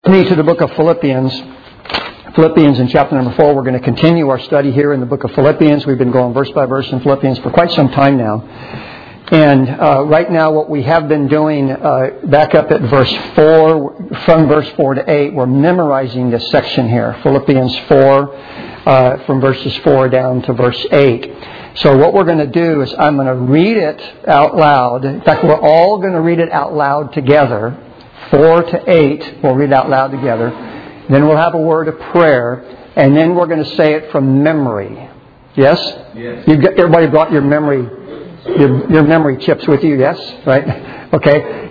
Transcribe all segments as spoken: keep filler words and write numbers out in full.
Me to the book of Philippians. Philippians in chapter number four. We're going to continue our study here in the book of Philippians. We've been going verse by verse in Philippians for quite some time now. And uh, right now what we have been doing, uh, back up at verse four, from verse four to eight, we're memorizing this section here. Philippians four, uh, from verses four down to verse eight. So what we're going to do is I'm going to read it out loud. In fact, we're all going to read it out loud together. Four to eight, we'll read out loud together. Then we'll have a word of prayer, and then we're going to say it from memory. Yes? Yes. You've got, everybody brought your memory, your, your memory chips with you. Yes, right? Okay.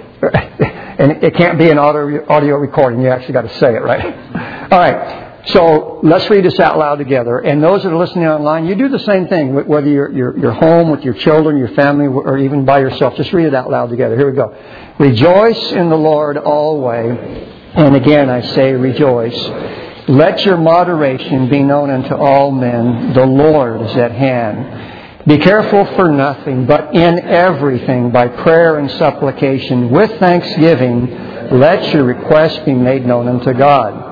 And it can't be an audio audio recording. You actually got to say it, right? All right. So let's read this out loud together. And those that are listening online, you do the same thing. Whether you're, you're, you're home with your children, your family, or even by yourself, just read it out loud together. Here we go. Rejoice in the Lord always. And again I say rejoice. Let your moderation be known unto all men. The Lord is at hand. Be careful for nothing, but in everything by prayer and supplication with thanksgiving let your requests be made known unto God.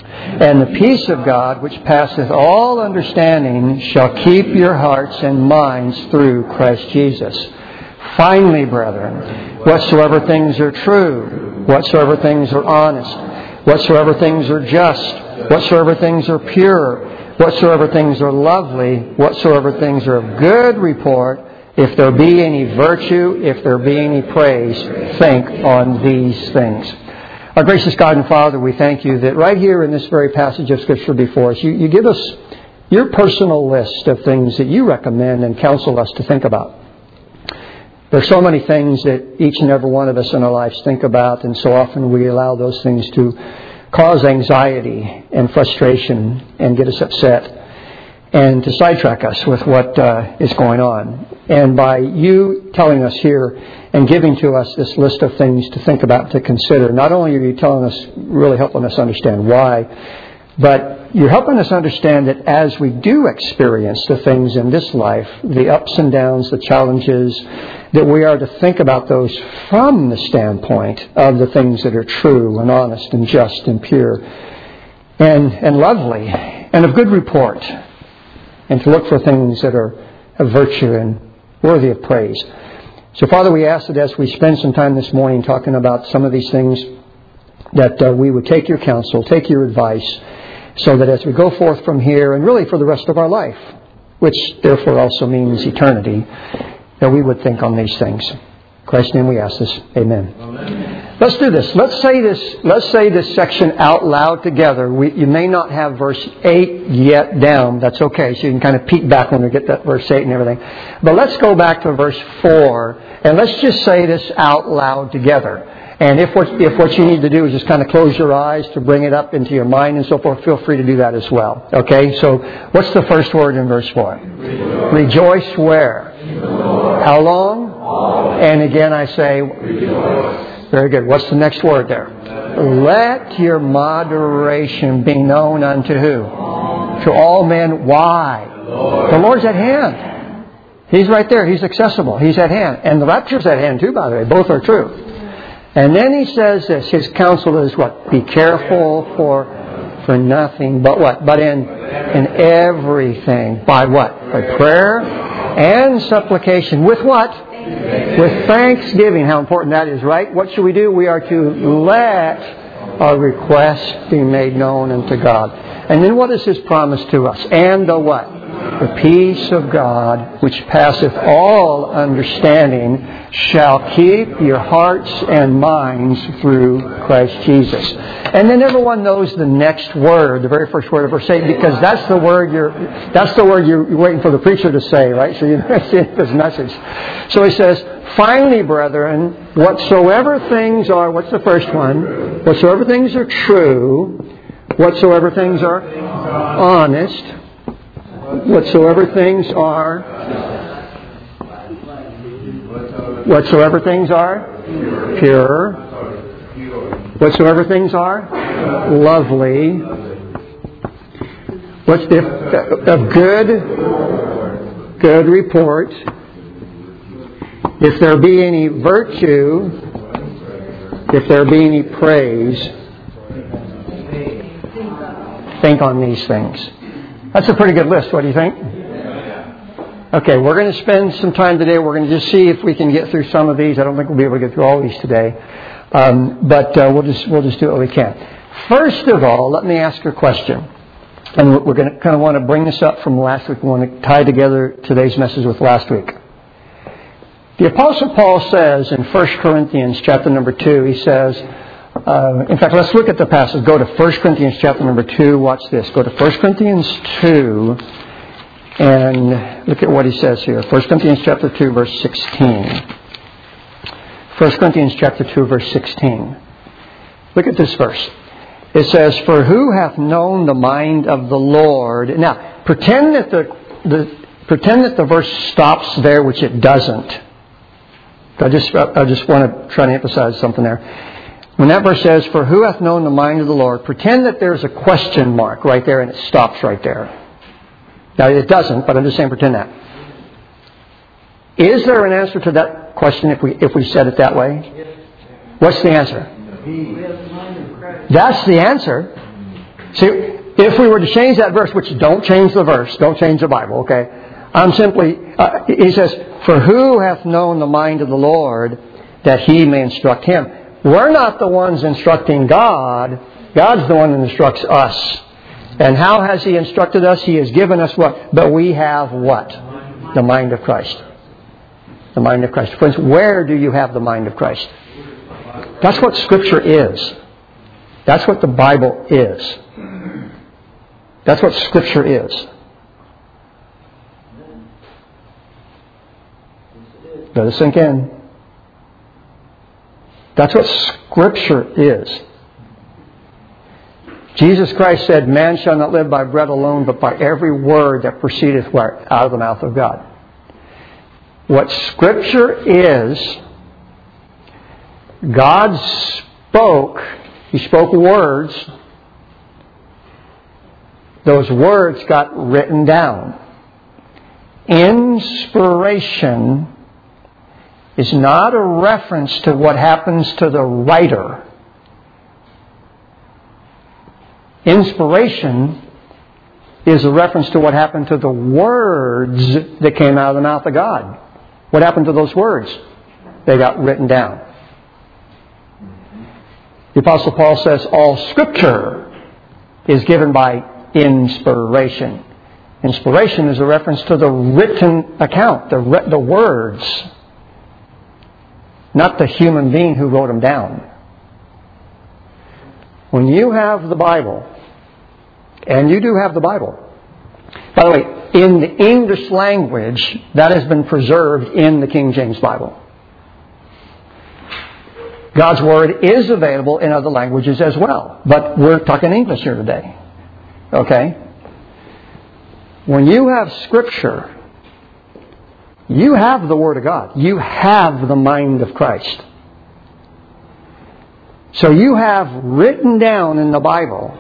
And the peace of God, which passeth all understanding, shall keep your hearts and minds through Christ Jesus. Finally, brethren, whatsoever things are true, whatsoever things are honest, whatsoever things are just, whatsoever things are pure, whatsoever things are lovely, whatsoever things are of good report, if there be any virtue, if there be any praise, think on these things. Our gracious God and Father, we thank you that right here in this very passage of Scripture before us, you, you give us your personal list of things that you recommend and counsel us to think about. There are so many things that each and every one of us in our lives think about, and so often we allow those things to cause anxiety and frustration and get us upset and to sidetrack us with what uh, is going on. And by you telling us here and giving to us this list of things to think about, to consider, not only are you telling us, really helping us understand why, but you're helping us understand that as we do experience the things in this life, the ups and downs, the challenges, that we are to think about those from the standpoint of the things that are true and honest and just and pure and, and lovely and of good report, and to look for things that are of virtue and worthy of praise. So, Father, we ask that as we spend some time this morning talking about some of these things, that uh, we would take your counsel, take your advice, so that as we go forth from here, and really for the rest of our life, which therefore also means eternity, that we would think on these things. In Christ's name we ask this. Amen. Amen. Let's do this. Let's say this. Let's say this section out loud together. We, you may not have verse eight yet down. That's okay. So you can kind of peek back when we get that verse eight and everything. But let's go back to verse four, and let's just say this out loud together. And if what, if what you need to do is just kind of close your eyes to bring it up into your mind and so forth, feel free to do that as well. Okay? So what's the first word in verse four? Rejoice. Rejoice where? How long? Always. And again I say, rejoice. Very good. What's the next word there? Let your moderation be known unto who? To all men. Why? The, Lord. the Lord's at hand. He's right there. He's accessible. He's at hand. And the rapture's at hand too, by the way. Both are true. And then he says this. His counsel is what? Be careful for for nothing but what? But in in everything. By what? By prayer and supplication. With what? With thanksgiving. How important that is, right? What should we do? We are to let our requests be made known unto God. And then what is His promise to us? And the what? The peace of God, which passeth all understanding, shall keep your hearts and minds through Christ Jesus. And then everyone knows the next word, the very first word of verse eight, because that's the word you're that's the word you're waiting for the preacher to say, right? So you know his message. So he says, finally, brethren, whatsoever things are, what's the first one? Whatsoever things are true, whatsoever things are honest, whatsoever things are, whatsoever things are pure, whatsoever things are lovely, what's the of good, good report, if there be any virtue, if there be any praise, think on these things. That's a pretty good list. What do you think? Okay, we're going to spend some time today. We're going to just see if we can get through some of these. I don't think we'll be able to get through all of these today. Um, but uh, we'll just we'll just do what we can. First of all, let me ask you a question. And we're going to kind of want to bring this up from last week. We want to tie together today's message with last week. The Apostle Paul says in First Corinthians chapter number two, he says, uh, in fact, let's look at the passage. Go to First Corinthians chapter number two. Watch this. Go to First Corinthians two and look at what he says here. First Corinthians chapter two, verse sixteen. First Corinthians chapter two, verse sixteen. Look at this verse. It says, "For who hath known the mind of the Lord?" Now, pretend that the, the pretend that the verse stops there, which it doesn't. I just I just want to try to emphasize something there. When that verse says, "For who hath known the mind of the Lord?" pretend that there's a question mark right there, and it stops right there. Now, it doesn't, but I'm just saying pretend that. Is there an answer to that question if we if we said it that way? What's the answer? That's the answer. See, if we were to change that verse, which don't change the verse, don't change the Bible, okay? I'm simply, uh, he says, "For who hath known the mind of the Lord that he may instruct him?" We're not the ones instructing God. God's the one that instructs us. And how has he instructed us? He has given us what? But we have what? The mind of Christ. The mind of Christ. Friends, where do you have the mind of Christ? That's what Scripture is. That's what the Bible is. That's what Scripture is. Let it sink in. That's what Scripture is. Jesus Christ said, "Man shall not live by bread alone, but by every word that proceedeth out of the mouth of God." What Scripture is, God spoke. He spoke words. Those words got written down. Inspiration is not a reference to what happens to the writer. Inspiration is a reference to what happened to the words that came out of the mouth of God. What happened to those words? They got written down. The Apostle Paul says all Scripture is given by inspiration. Inspiration is a reference to the written account, the, re- the words, not the human being who wrote them down. When you have the Bible, and you do have the Bible, by the way, in the English language, that has been preserved in the King James Bible. God's Word is available in other languages as well. But we're talking English here today. Okay? When you have Scripture, you have the Word of God. You have the mind of Christ. So you have written down in the Bible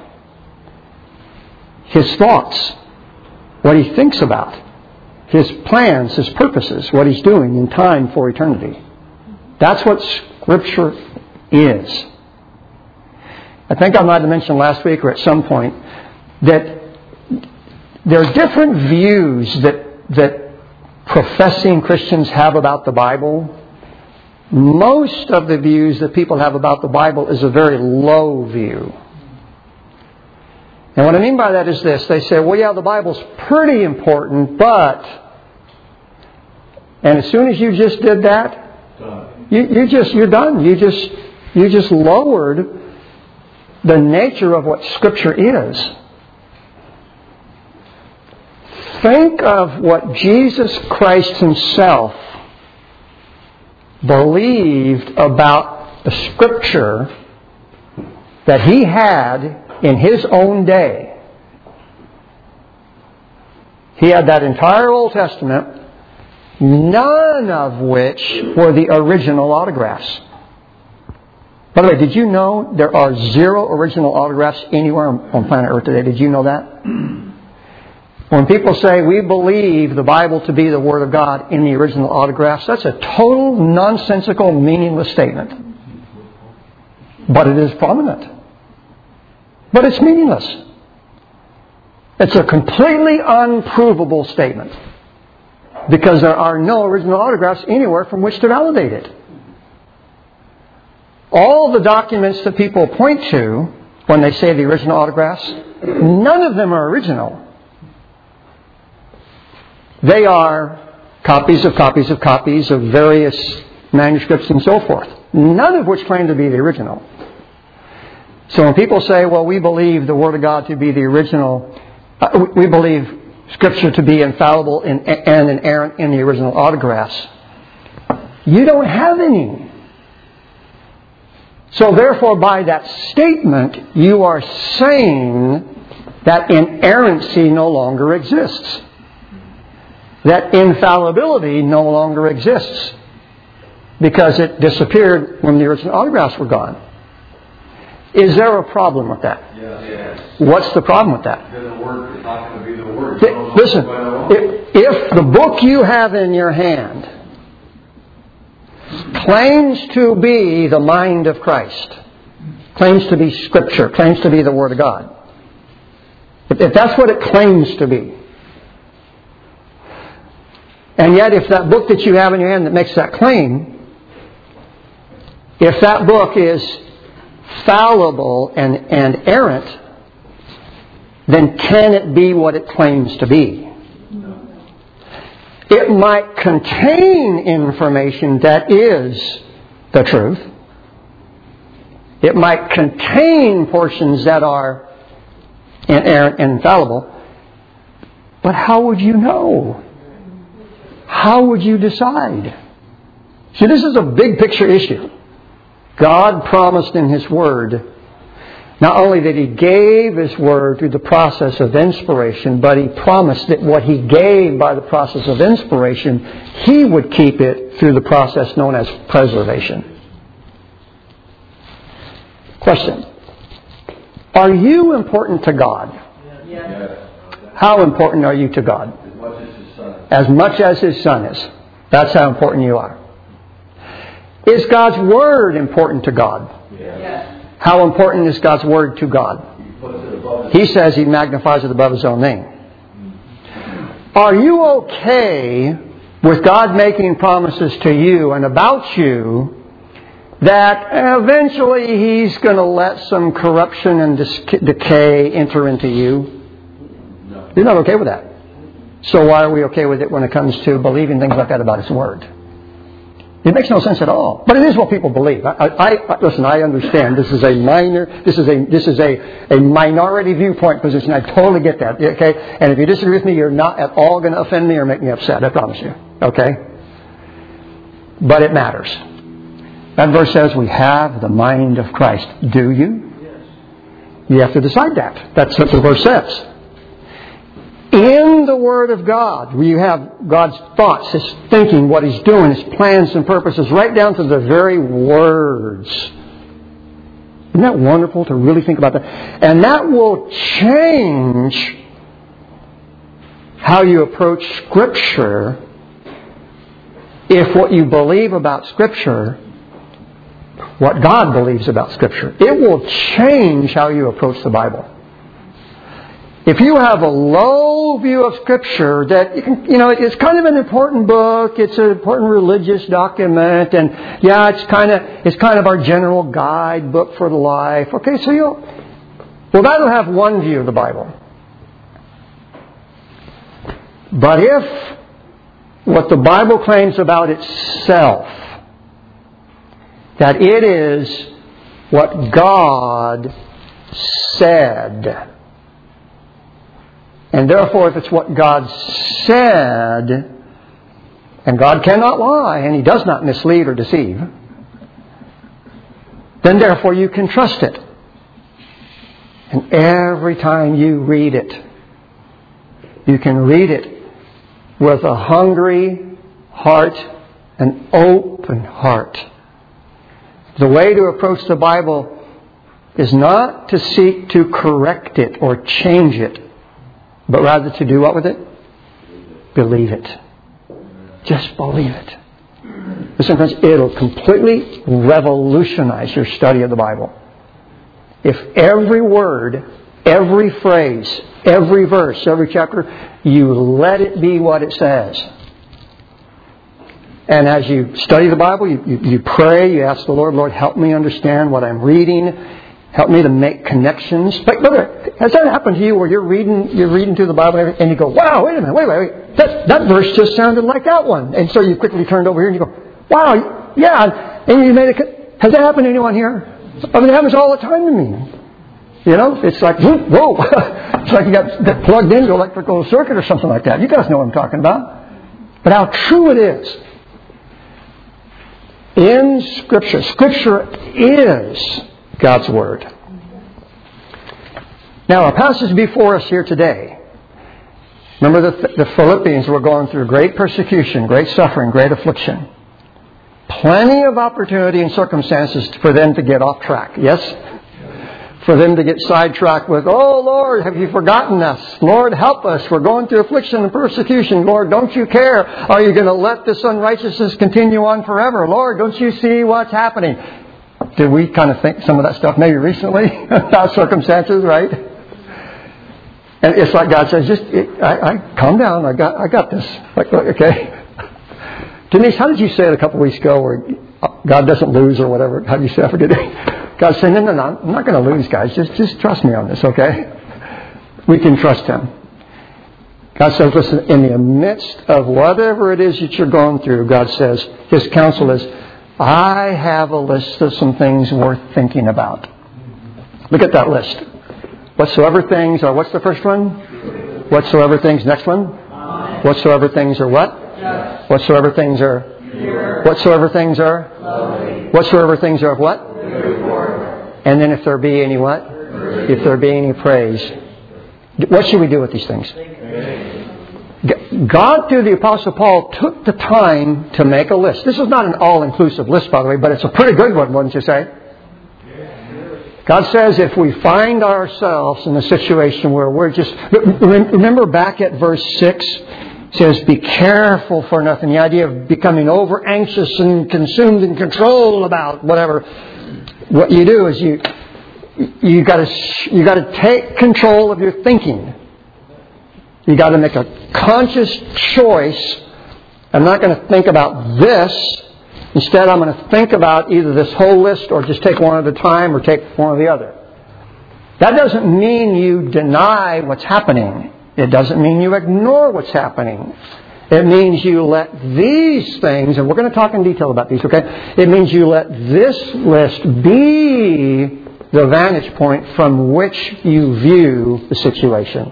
His thoughts, what He thinks about, His plans, His purposes, what He's doing in time for eternity. That's what Scripture is. I think I might have mentioned last week or at some point that there are different views that that professing Christians have about the Bible. Most of the views that people have about the Bible is a very low view. And what I mean by that is this. They say, well, yeah, the Bible's pretty important, but... And as soon as you just did that, you, you just, you're done. You just, you just lowered the nature of what Scripture is. Think of what Jesus Christ Himself believed about the Scripture that He had in His own day. He had that entire Old Testament, none of which were the original autographs. By the way, did you know there are zero original autographs anywhere on planet Earth today? Did you know that? When people say we believe the Bible to be the Word of God in the original autographs, that's a total nonsensical, meaningless statement. But it is prominent. But it's meaningless. It's a completely unprovable statement because there are no original autographs anywhere from which to validate it. All the documents that people point to when they say the original autographs, none of them are original. They are copies of copies of copies of various manuscripts and so forth, none of which claim to be the original. So when people say, well, we believe the Word of God to be the original, uh, we believe Scripture to be infallible and, and inerrant in the original autographs, you don't have any. So therefore, by that statement, you are saying that inerrancy no longer exists. That infallibility no longer exists. Because it disappeared when the original autographs were gone. Is there a problem with that? Yes. What's the problem with that? Because the Word is not going to be the Word. Listen, if, if the book you have in your hand claims to be the mind of Christ, claims to be Scripture, claims to be the Word of God, if, if that's what it claims to be, and yet if that book that you have in your hand that makes that claim, if that book is fallible and, and errant, then can it be what it claims to be? It might contain information that is the truth. It might contain portions that are inerrant and infallible. But how would you know? How would you decide? See, this is a big picture issue. God promised in His Word not only that He gave His Word through the process of inspiration, but He promised that what He gave by the process of inspiration, He would keep it through the process known as preservation. Question. Are you important to God? Yes. How important are you to God? As much as His Son. As much as His Son is. That's how important you are. Is God's Word important to God? Yes. How important is God's Word to God? He puts it above He says He magnifies it above His own name. Are you okay with God making promises to you and about you that eventually He's going to let some corruption and decay enter into you? No. You're not okay with that. So why are we okay with it when it comes to believing things like that about His Word? It makes no sense at all. But it is what people believe. I, I, I listen, I understand this is a minor, this is a this is a, a minority viewpoint position. I totally get that. Okay? And if you disagree with me, you're not at all going to offend me or make me upset. I promise you. Okay? But it matters. That verse says we have the mind of Christ. Do you? Yes. You have to decide that. That's what the verse says. In the Word of God, where you have God's thoughts, His thinking, what He's doing, His plans and purposes, right down to the very words. Isn't that wonderful to really think about that? And that will change how you approach Scripture if what you believe about Scripture, what God believes about Scripture, it will change how you approach the Bible. If you have a low view of Scripture, that, you know, it's kind of an important book, it's an important religious document, and yeah, it's kind of, it's kind of our general guidebook for life. Okay, so you'll, well, that'll have one view of the Bible. But if what the Bible claims about itself, that it is what God said, and therefore, if it's what God said, and God cannot lie, and He does not mislead or deceive, then therefore you can trust it. And every time you read it, you can read it with a hungry heart, an open heart. The way to approach the Bible is not to seek to correct it or change it, but rather to do what with it? Believe it. Just believe it. Listen, friends, it'll completely revolutionize your study of the Bible. If every word every phrase, every verse, every chapter, you let it be what it says. And as you study the Bible, you, you, you pray, you ask the Lord, Lord, help me understand what I'm reading. Help me to make connections. But brother, has that happened to you where you're reading you're reading through the Bible and you go, wow, wait a minute, wait, wait, wait. That, that verse just sounded like that one. And so you quickly turned over here and you go, wow, yeah. And you made a... Has that happened to anyone here? I mean, it happens all the time to me. You know, it's like, whoa. It's like you got, got plugged into an electrical circuit or something like that. You guys know what I'm talking about. But how true it is. In Scripture. Scripture is God's Word. Now, our passage before us here today. Remember that the Philippians were going through great persecution, great suffering, great affliction. Plenty of opportunity and circumstances for them to get off track. Yes? For them to get sidetracked with, oh Lord, have you forgotten us? Lord, help us. We're going through affliction and persecution. Lord, don't you care? Are you going to let this unrighteousness continue on forever? Lord, don't you see what's happening? Did we kind of think some of that stuff maybe recently about circumstances, right? And it's like God says, just it, I, I calm down. I got I got this. Like, okay. Denise, how did you say it a couple weeks ago where God doesn't lose or whatever? How did you say? I forget it. God said, no, no, no, I'm not going to lose, guys. Just, just trust me on this, okay? We can trust Him. God says, listen, in the midst of whatever it is that you're going through, God says, His counsel is, I have a list of some things worth thinking about. Look at that list. Whatsoever things are, what's the first one? Whatsoever things, next one? Whatsoever things are what? Yes. Whatsoever things are pure. Whatsoever things are lovely. Whatsoever things are what? Report. And then if there be any what? Praise. If there be any praise. What should we do with these things? God, through the Apostle Paul, took the time to make a list. This is not an all-inclusive list, by the way, but it's a pretty good one, wouldn't you say? God says if we find ourselves in a situation where we're just... Remember back at verse six? It says, be careful for nothing. The idea of becoming over anxious and consumed and controlled about whatever. What you do is you you got to you got to take control of your thinking. You got to make a conscious choice. I'm not going to think about this. Instead, I'm going to think about either this whole list or just take one at a time or take one or the other. That doesn't mean you deny what's happening. It doesn't mean you ignore what's happening. It means you let these things, and we're going to talk in detail about these, okay? It means you let this list be the vantage point from which you view the situation.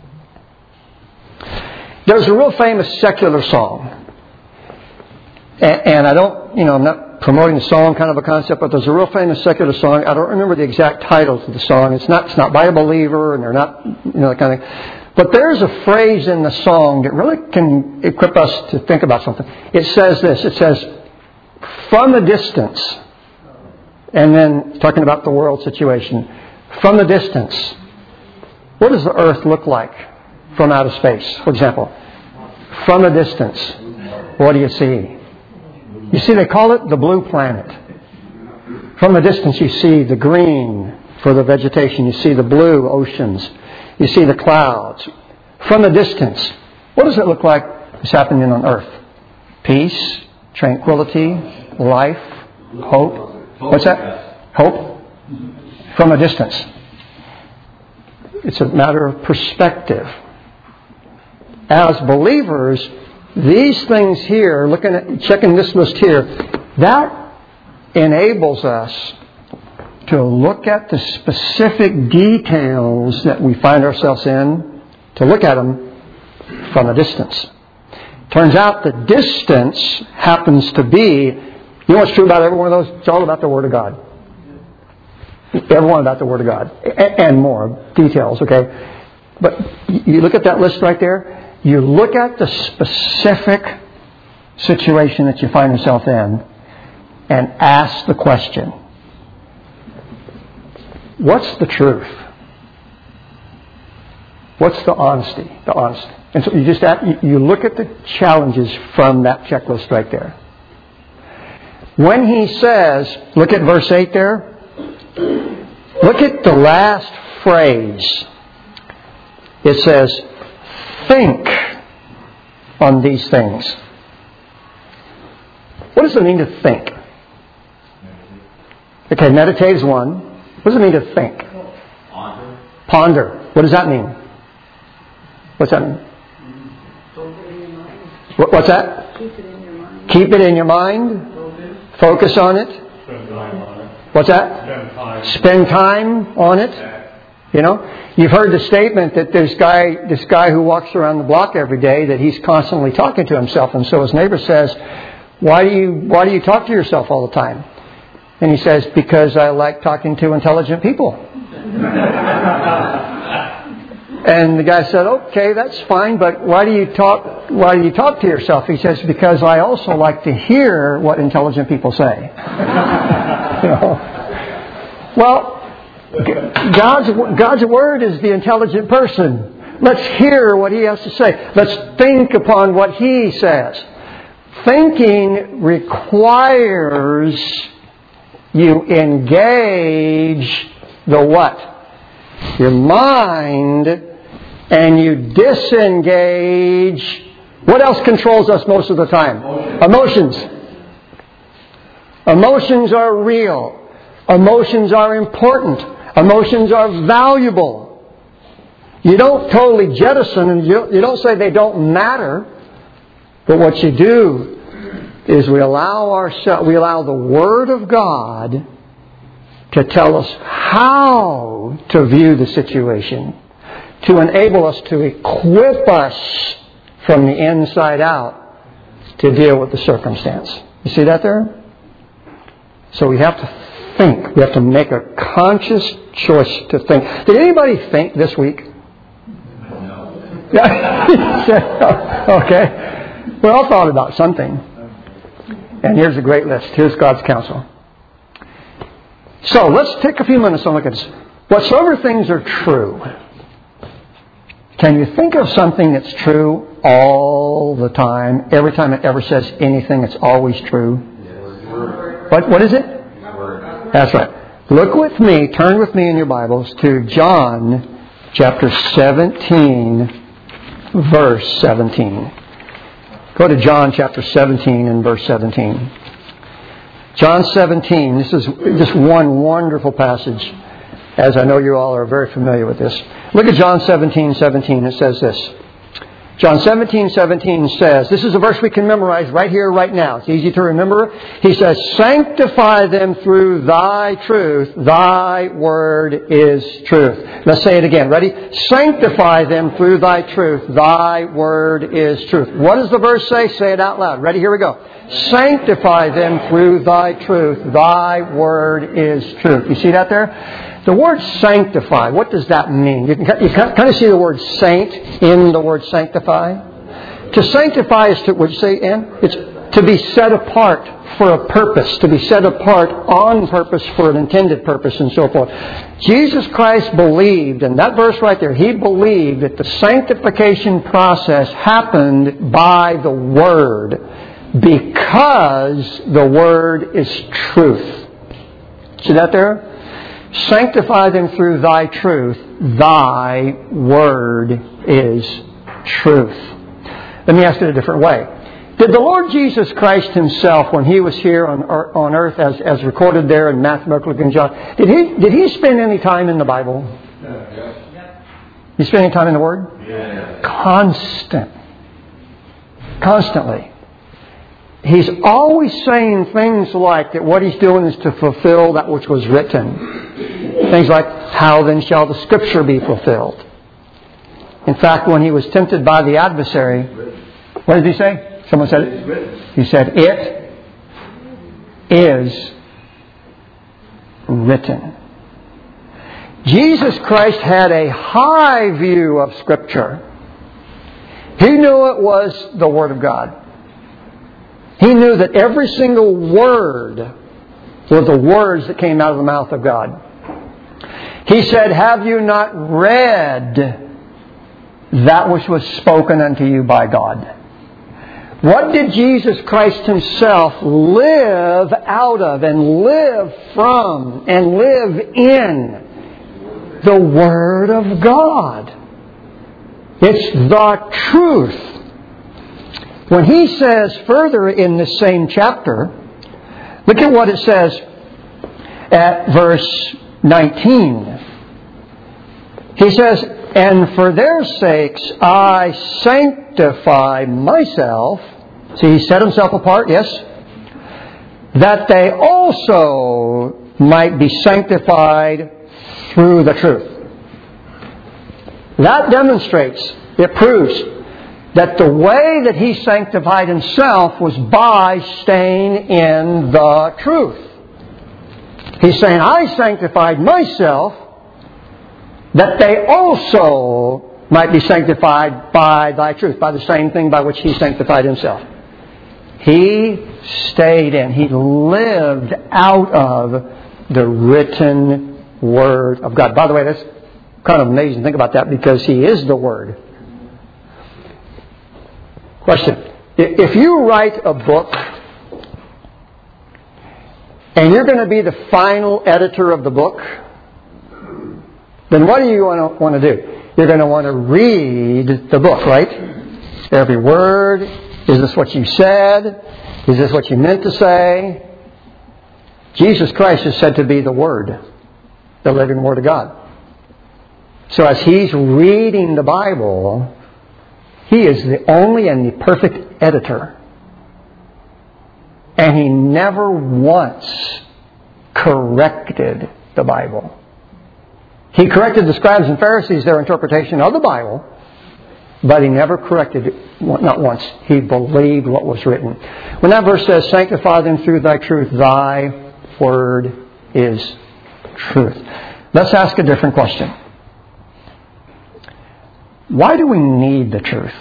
There's a real famous secular song. And I don't, you know, I'm not promoting the song kind of a concept, but there's a real famous secular song. I don't remember the exact titles of the song. It's not, it's not by a believer, and they're not, you know, that kind of thing. But there's a phrase in the song that really can equip us to think about something. It says this. It says, from a distance, and then talking about the world situation, from a distance, what does the earth look like from outer space, for example? From a distance, what do you see? You see, they call it the blue planet. From a distance, you see the green for the vegetation. You see the blue oceans. You see the clouds. From a distance, what does it look like is happening on earth? Peace, tranquility, life, hope. What's that? Hope? From a distance. It's a matter of perspective. As believers, these things here, looking at, checking this list here, that enables us to look at the specific details that we find ourselves in, to look at them from a distance. Turns out the distance happens to be, you know what's true about every one of those? It's all about the Word of God. Every one about the Word of God. And more details, okay? But you look at that list right there, you look at the specific situation that you find yourself in and ask the question, what's the truth? What's the honesty? The honesty. And so you just ask, you look at the challenges from that checklist right there. When he says, look at verse eight there. Look at the last phrase. It says, think on these things. What does it mean to think? Okay, meditate is one. What does it mean to think? Ponder. Ponder. What does that mean? What's that mean? What, what's that? Keep it in your mind. Keep it in your mind. Focus on it. Spend time on it. What's that? Spend time. Spend time on it. You know, you've heard the statement that this guy, this guy who walks around the block every day, that he's constantly talking to himself, and so his neighbor says, "Why do you, why do you talk to yourself all the time?" And he says, "Because I like talking to intelligent people." And the guy said, "Okay, that's fine, but why do you talk? Why do you talk to yourself?" He says, "Because I also like to hear what intelligent people say." You know? Well, God's God's word is the intelligent person. Let's hear what He has to say. Let's think upon what He says. Thinking requires you engage the what? Your mind, and you disengage. What else controls us most of the time? Emotions. Emotions are real. Emotions are important. Emotions are valuable. You don't totally jettison and you, you don't say they don't matter. But what you do is we allow ourselves, we allow the Word of God to tell us how to view the situation, to enable us, to equip us from the inside out to deal with the circumstance. You see that there? So we have to think. We have to make a conscious choice to think. Did anybody think this week? No. Okay. We all thought about something. And here's a great list. Here's God's counsel. So let's take a few minutes and look at this. Whatsoever things are true. Can you think of something that's true all the time? Every time it ever says anything, it's always true. What? What is it? That's right. Look with me, turn with me in your Bibles to John chapter seventeen, verse seventeen. Go to John chapter seventeen and verse seventeen. John seventeen, this is just one wonderful passage, as I know you all are very familiar with this. Look at John seventeen, seventeen. It says this. John seventeen, seventeen says, this is a verse we can memorize right here, right now. It's easy to remember. He says, sanctify them through thy truth. Thy word is truth. Let's say it again. Ready? Sanctify them through thy truth. Thy word is truth. What does the verse say? Say it out loud. Ready? Here we go. Sanctify them through thy truth. Thy word is truth. You see that there? The word sanctify, what does that mean? You can you kind of see the word saint in the word sanctify. To sanctify is to, would you say, Ann? It's to be set apart for a purpose, to be set apart on purpose for an intended purpose and so forth. Jesus Christ believed, in that verse right there, He believed that the sanctification process happened by the Word because the Word is truth. See that there? Sanctify them through thy truth. Thy word is truth. Let me ask it a different way. Did the Lord Jesus Christ Himself, when He was here on, on earth, as, as recorded there in Matthew, Mark, Luke, and John, did He did He spend any time in the Bible? Yes. He spent any time in the Word? Yes. Constant. Constantly. He's always saying things like that what He's doing is to fulfill that which was written. Things like, how then shall the Scripture be fulfilled? In fact, when He was tempted by the adversary, what did He say? Someone said it? He said, it is written. Jesus Christ had a high view of Scripture. He knew it was the Word of God. He knew that every single word were the words that came out of the mouth of God. He said, have you not read that which was spoken unto you by God? What did Jesus Christ Himself live out of and live from and live in? the Word of God. It's the truth. When he says further in this same chapter, look at what it says at verse nineteen. He says, "And for their sakes I sanctify myself." See, he set himself apart, yes? "That they also might be sanctified through the truth." That demonstrates, it proves, that the way that he sanctified himself was by staying in the truth. He's saying, I sanctified myself that they also might be sanctified by thy truth, by the same thing by which he sanctified himself. He stayed in, he lived out of the written Word of God. By the way, that's kind of amazing to think about that, because he is the Word. Question. If you write a book and you're going to be the final editor of the book, then what do you want to, want to do? You're going to want to read the book, right? Every word. Is this what you said? Is this what you meant to say? Jesus Christ is said to be the Word, the living Word of God. So as he's reading the Bible, he is the only and the perfect editor. And he never once corrected the Bible. He corrected the scribes and Pharisees, their interpretation of the Bible, but he never corrected it, not once. He believed what was written. When that verse says, "Sanctify them through thy truth, thy word is truth." Let's ask a different question. Why do we need the truth?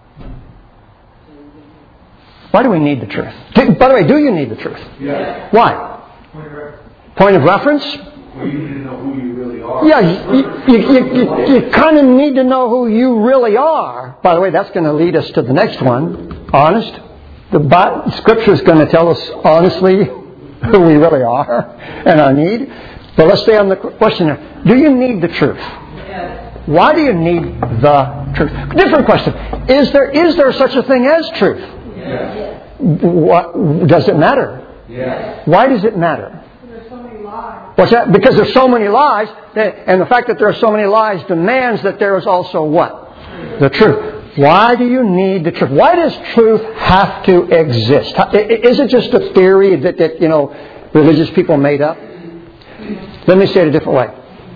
Why do we need the truth? By the way, do you need the truth? Yes. Why? Point Point of of reference. reference? Well, you need to know who you really are. Yeah, you, you, you, you, you kind of need to know who you really are. By the way, that's going to lead us to the next one. Honest. The Bible, Scripture is going to tell us honestly who we really are and our need. But let's stay on the question here. Do you need the truth? Yes. Why do you need the truth? Different question. Is there is there such a thing as truth? Yes. What, does it matter? Yes. Why does it matter? There's so many lies. What's that? Because there's so many lies, that, and the fact that there are so many lies demands that there is also what? The truth. Why do you need the truth? Why does truth have to exist? Is it just a theory that, that you know, religious people made up? Let me say it a different way.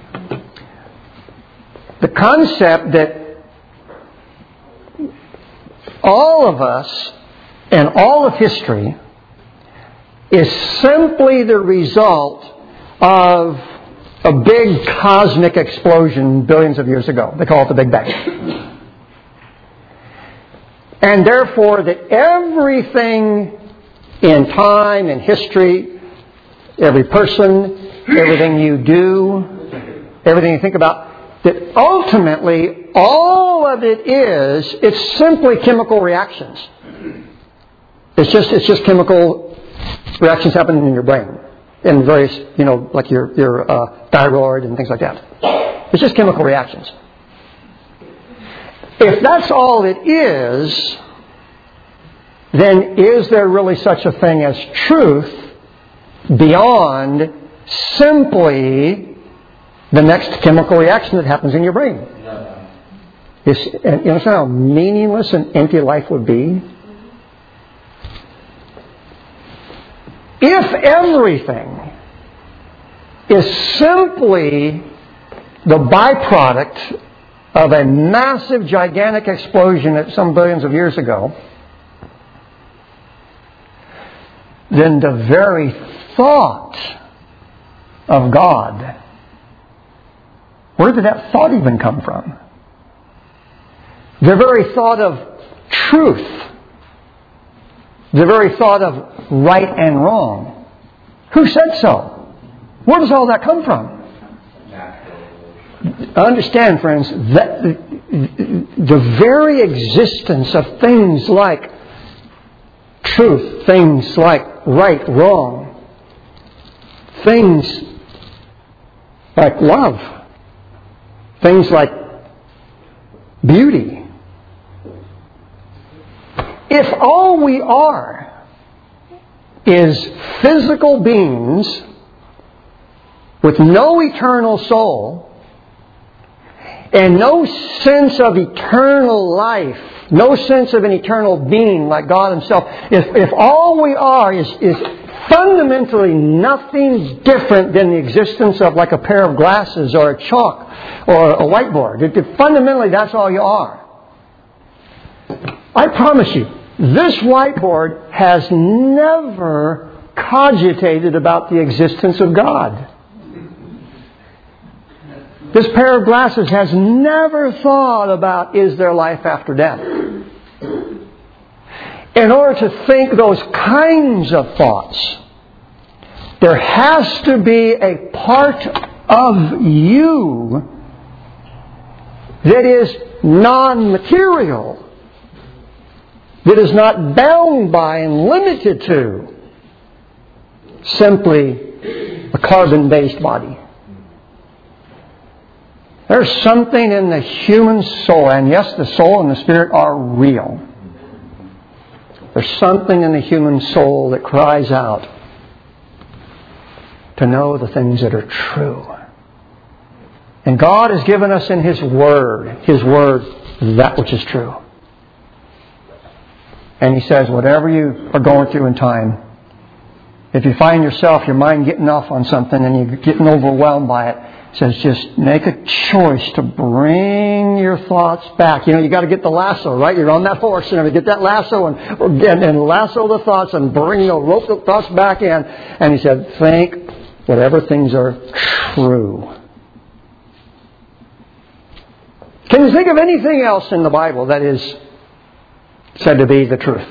The concept that all of us and all of history is simply the result of a big cosmic explosion billions of years ago. They call it the Big Bang. And therefore that everything in time and history, every person, everything you do, everything you think about, that ultimately all of it is, it's simply chemical reactions. It's just it's just chemical reactions happening in your brain, in various, you know, like your your uh, thyroid and things like that. It's just chemical reactions. If that's all it is, then is there really such a thing as truth beyond simply the next chemical reaction that happens in your brain? It's, and you know how meaningless and empty life would be? If everything is simply the byproduct of a massive, gigantic explosion at some billions of years ago, then the very thought of God, where did that thought even come from? The very thought of truth, the very thought of right and wrong. Who said so? Where does all that come from? Understand, friends, that the very existence of things like truth, things like right, wrong, things like love, things like beauty. If all we are is physical beings with no eternal soul and no sense of eternal life, no sense of an eternal being like God Himself, if, if all we are is, is fundamentally nothing different than the existence of like a pair of glasses or a chalk or a whiteboard, it, it, fundamentally that's all you are. I promise you, this whiteboard has never cogitated about the existence of God. This pair of glasses has never thought about, is there life after death? In order to think those kinds of thoughts, there has to be a part of you that is non-material, that is not bound by and limited to simply a carbon-based body. There's something in the human soul, and yes, the soul and the spirit are real. There's something in the human soul that cries out to know the things that are true. And God has given us in His Word, His Word, that which is true. And He says, whatever you are going through in time, if you find yourself, your mind getting off on something and you're getting overwhelmed by it, He says, just make a choice to bring your thoughts back. You know, you got to get the lasso, right? You're on that horse and get that lasso and, and, and lasso the thoughts and bring, you know, rope the thoughts back in. And He said, think whatever things are true. Can you think of anything else in the Bible that is said to be the truth?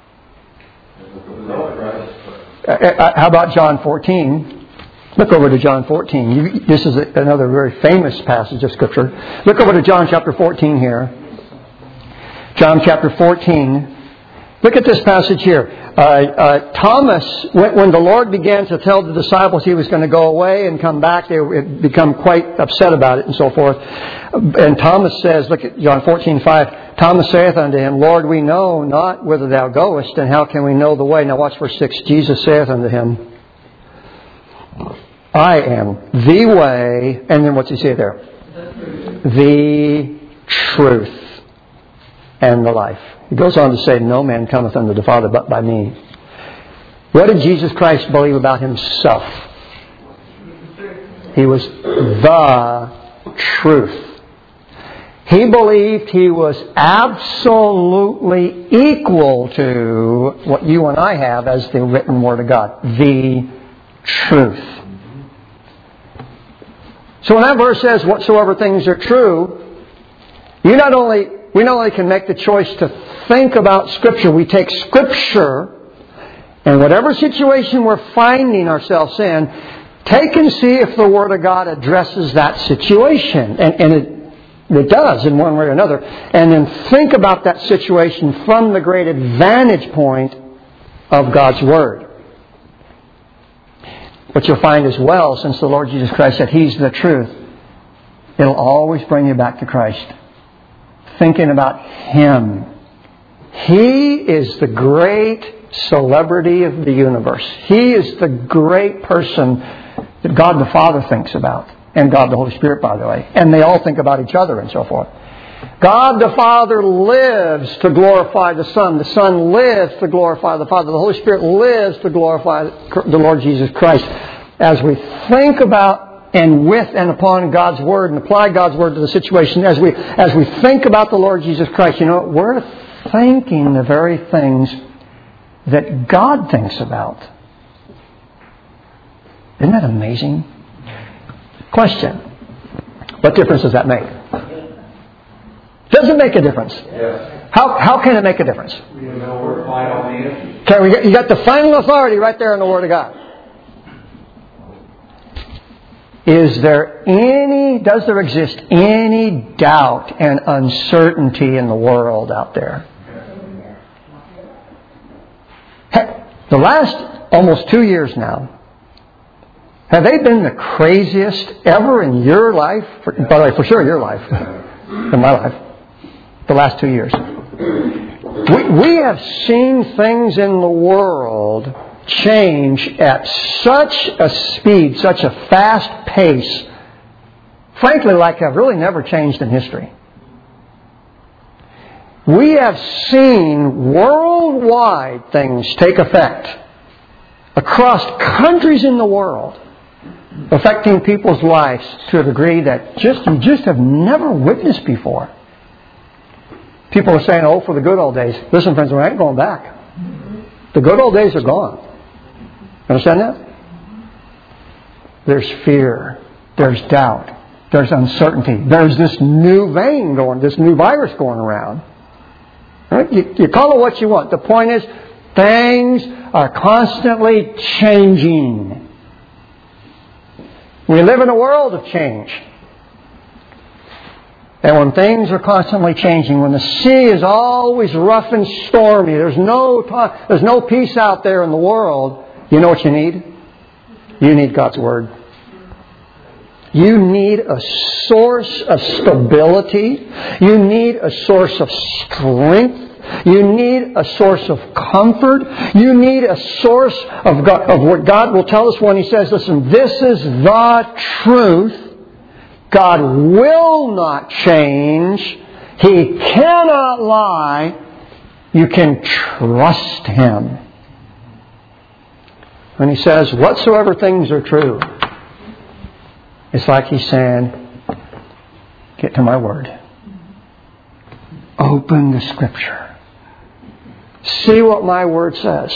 Uh, how about John fourteen? Look over to John fourteen. You, this is a, another very famous passage of Scripture. Look over to John chapter fourteen here. John chapter fourteen. Look at this passage here. Uh, uh, Thomas, when, when the Lord began to tell the disciples He was going to go away and come back, they had become quite upset about it and so forth. And Thomas says, look at John fourteen five. Thomas saith unto Him, Lord, we know not whither Thou goest, and how can we know the way? Now watch verse six. Jesus saith unto him, I am the way, and then what's He say there? The truth and the life. He goes on to say, no man cometh unto the Father but by me. What did Jesus Christ believe about Himself? He was the truth. He believed He was absolutely equal to what you and I have as the written Word of God. The truth. So when that verse says, whatsoever things are true, you not only, we not only can make the choice to think about Scripture, we take Scripture and whatever situation we're finding ourselves in, take and see if the Word of God addresses that situation. And, and it, it does in one way or another. And then think about that situation from the great advantage point of God's Word. What you'll find as well, since the Lord Jesus Christ said He's the truth, it'll always bring you back to Christ. Thinking about Him. He is the great celebrity of the universe. He is the great person that God the Father thinks about. And God the Holy Spirit, by the way. And they all think about each other and so forth. God the Father lives to glorify the Son. The Son lives to glorify the Father. The Holy Spirit lives to glorify the Lord Jesus Christ. As we think about and with and upon God's Word and apply God's Word to the situation, as we as we think about the Lord Jesus Christ, you know, we're thinking the very things that God thinks about. Isn't that amazing? Question. What difference does that make? Does it make a difference? Yes. How how can it make a difference? We know we're final answer. Okay, we got, you got the final authority right there in the Word of God. Is there any, does there exist any doubt and uncertainty in the world out there? Heck, the last almost two years now Have they been the craziest ever in your life? For, by the way, for sure your life. In my life. The last two years. We, we have seen things in the world change at such a speed, such a fast pace, frankly, like have really never changed in history. We have seen worldwide things take effect across countries in the world, affecting people's lives to a degree that just you just have never witnessed before. People are saying, oh, for the good old days. Listen, friends, we ain't going back. The good old days are gone. Understand that? There's fear. There's doubt. There's uncertainty. There's this new vein going, this new virus going around. Right? You, you call it what you want. The point is, things are constantly changing. We live in a world of change. And when things are constantly changing, when the sea is always rough and stormy, there's no talk, there's no peace out there in the world, you know what you need? You need God's Word. You need a source of stability. You need a source of strength. You need a source of comfort. You need a source of, God, of what God will tell us when He says, listen, this is the truth. God will not change. He cannot lie. You can trust Him. When He says, whatsoever things are true, it's like He's saying, get to my Word. Open the Scripture. See what my Word says.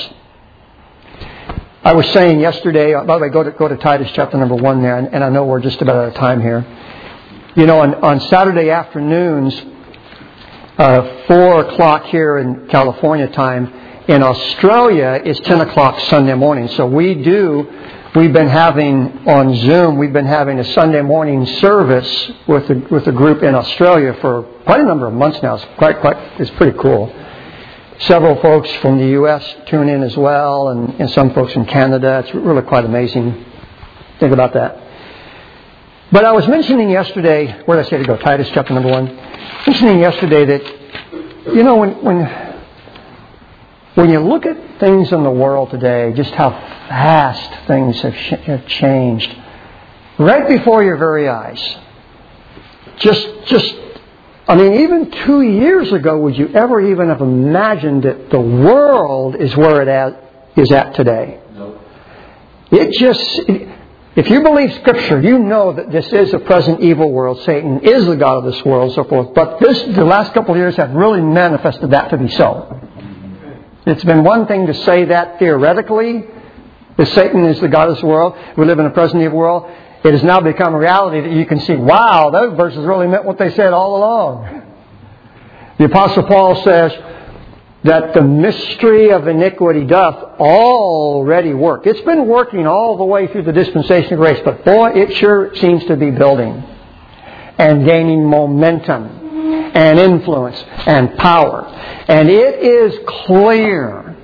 I was saying yesterday, by the way, go to, go to Titus chapter number one there, and, and I know we're just about out of time here. You know, on, on Saturday afternoons, uh, four o'clock here in California time, in Australia it's ten o'clock Sunday morning. So we do, we've been having on Zoom, we've been having a Sunday morning service with a, with a group in Australia for quite a number of months now. It's quite, quite, it's pretty cool. Several folks from the U S tune in as well, and, and some folks from Canada. It's really quite amazing. Think about that. But I was mentioning yesterday, where did I say to go? Titus chapter number one. Mentioning yesterday that, you know, when when when you look at things in the world today, just how fast things have, sh- have changed, right before your very eyes. Just, just, I mean, even two years ago, would you ever even have imagined that the world is where it at, is at today? No. It just... It, If you believe Scripture, you know that this is a present evil world. Satan is the god of this world, so forth. But this, the last couple of years have really manifested that to be so. It's been one thing to say that theoretically, that Satan is the god of this world. We live in a present evil world. It has now become a reality that you can see, wow, those verses really meant what they said all along. The Apostle Paul says that the mystery of iniquity doth already work. It's been working all the way through the dispensation of grace, but boy, it sure seems to be building and gaining momentum and influence and power. And it is clear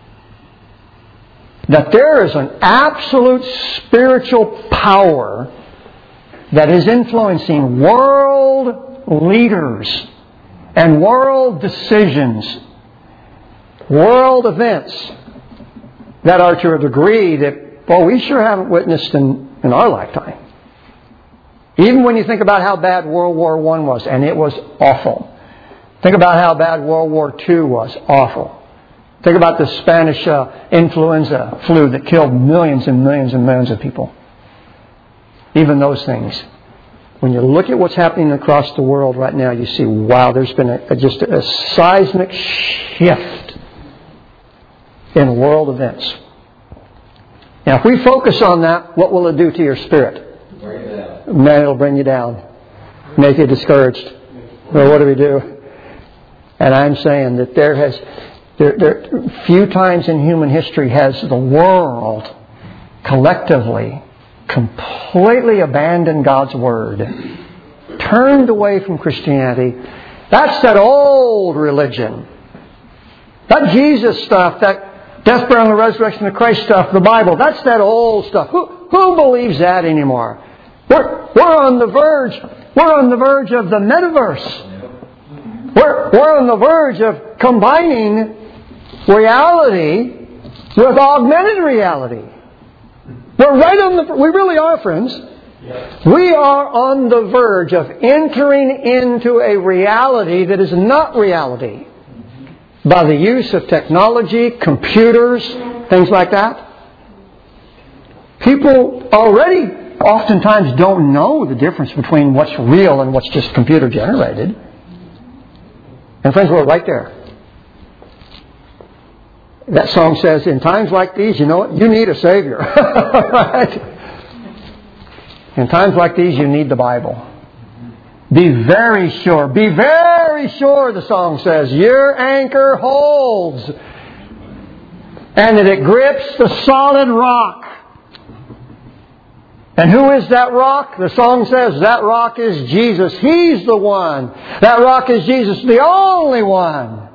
that there is an absolute spiritual power that is influencing world leaders and world decisions, world events that are to a degree that, well, we sure haven't witnessed in, in our lifetime. Even when you think about how bad World War One was, and it was awful. Think about how bad World War Two was, awful. Think about the Spanish uh, influenza flu that killed millions and millions and millions of people. Even those things. When you look at what's happening across the world right now, you see, wow, there's been a, a, just a seismic shift in world events. Now, if we focus on that, what will it do to your spirit? Bring it down. Man, it'll bring you down. Make you discouraged. Well, what do we do? And I'm saying that there has, there, there, few times in human history has the world collectively completely abandoned God's Word, turned away from Christianity. That's that old religion. That Jesus stuff, that death, burial, and the resurrection of Christ stuff, the Bible, that's that old stuff. Who, who believes that anymore? We're, we're on the verge, we're on the verge of the metaverse. We're, we're on the verge of combining reality with augmented reality. We're right on the, we really are, friends. We are on the verge of entering into a reality that is not reality by the use of technology, computers, things like that. People already oftentimes don't know the difference between what's real and what's just computer generated. And friends, we're right there. That song says, in times like these, you know what? You need a Savior. Right? In times like these, you need the Bible. Be very sure. Be very sure, the song says. Your anchor holds. And that it grips the solid rock. And who is that rock? The song says that rock is Jesus. He's the one. That rock is Jesus, the only one.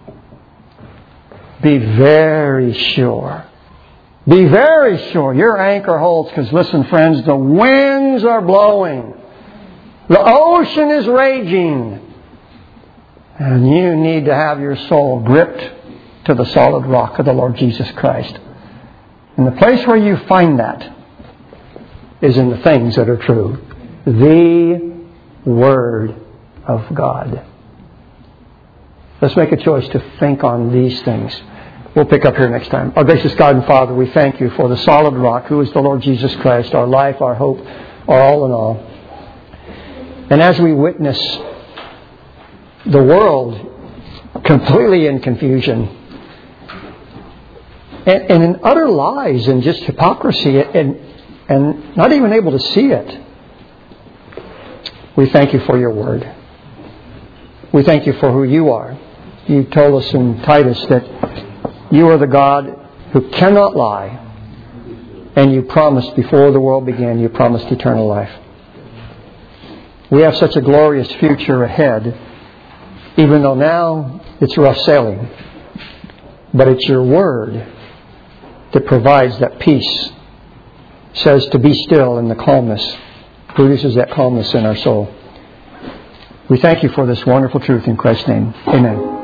Be very sure. Be very sure your anchor holds, because listen, friends, the winds are blowing. The ocean is raging. And you need to have your soul gripped to the solid rock of the Lord Jesus Christ. And the place where you find that is in the things that are true. The Word of God. Let's make a choice to think on these things. We'll pick up here next time. Our gracious God and Father, we thank You for the solid rock, who is the Lord Jesus Christ, our life, our hope, our all in all. And as we witness the world completely in confusion and, and in utter lies and just hypocrisy and, and not even able to see it, we thank You for Your Word. We thank You for who You are. You told us in Titus that You are the God who cannot lie. And You promised before the world began, You promised eternal life. We have such a glorious future ahead, even though now it's rough sailing. But it's Your Word that provides that peace. Says to be still in the calmness. Produces that calmness in our soul. We thank You for this wonderful truth in Christ's name. Amen.